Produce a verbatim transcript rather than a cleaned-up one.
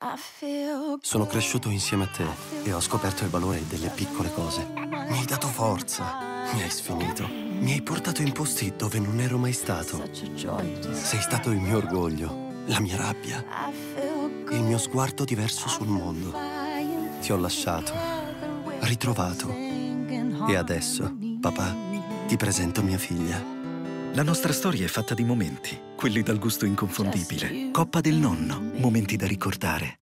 Sono cresciuto insieme a te e ho scoperto il valore delle piccole cose. Mi hai dato forza, mi hai sfinito, mi hai portato in posti dove non ero mai stato. Sei stato il mio orgoglio, la mia rabbia, il mio sguardo diverso sul mondo. Ti ho lasciato, ritrovato e adesso, papà, ti presento mia figlia. La nostra storia è fatta di momenti, quelli dal gusto inconfondibile. Coppa del nonno, momenti da ricordare.